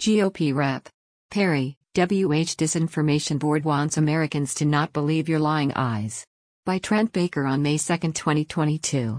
GOP Rep. Perry, WH Disinformation Board wants Americans to not believe your lying eyes. By Trent Baker on May 2, 2022.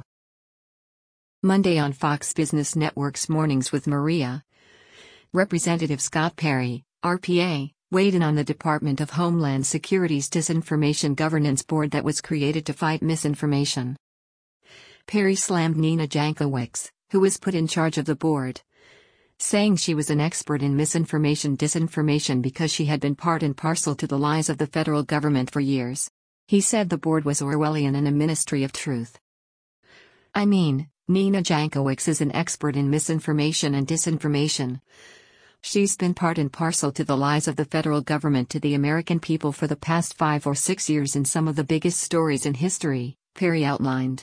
Monday on Fox Business Network's Mornings with Maria. Representative Scott Perry, RPA, weighed in on the Department of Homeland Security's Disinformation Governance Board that was created to fight misinformation. Perry slammed Nina Jankowicz, who was put in charge of the board, saying she was an expert in disinformation because she had been part and parcel to the lies of the federal government for years. He said the board was Orwellian and a ministry of truth. I mean, Nina Jankowicz is an expert in misinformation and disinformation. She's been part and parcel to the lies of the federal government to the American people for the past 5 or 6 years in some of the biggest stories in history, Perry outlined.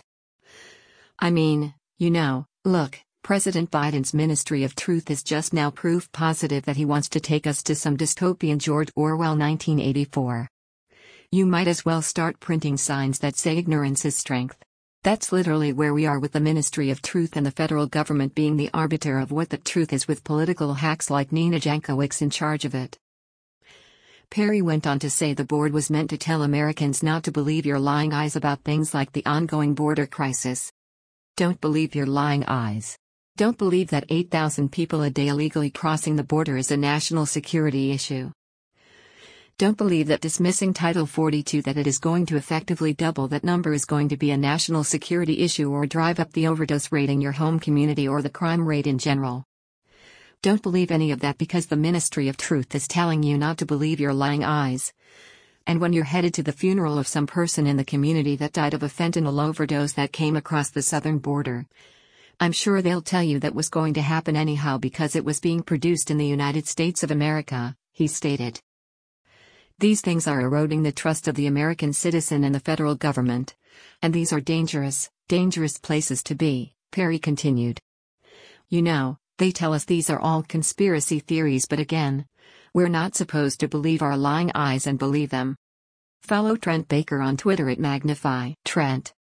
I mean, look, President Biden's Ministry of Truth is just now proof positive that he wants to take us to some dystopian George Orwell 1984. You might as well start printing signs that say ignorance is strength. That's literally where we are with the Ministry of Truth and the federal government being the arbiter of what the truth is with political hacks like Nina Jankowicz in charge of it. Perry went on to say the board was meant to tell Americans not to believe your lying eyes about things like the ongoing border crisis. Don't believe your lying eyes. Don't believe that 8,000 people a day illegally crossing the border is a national security issue. Don't believe that dismissing Title 42 that it is going to effectively double that number is going to be a national security issue or drive up the overdose rate in your home community or the crime rate in general. Don't believe any of that because the Ministry of Truth is telling you not to believe your lying eyes. And when you're headed to the funeral of some person in the community that died of a fentanyl overdose that came across the southern border, I'm sure they'll tell you that was going to happen anyhow because it was being produced in the United States of America, he stated. These things are eroding the trust of the American citizen and the federal government. And these are dangerous, dangerous places to be, Perry continued. They tell us these are all conspiracy theories, but again, we're not supposed to believe our lying eyes and believe them. Follow Trent Baker on Twitter at Magnify Trent.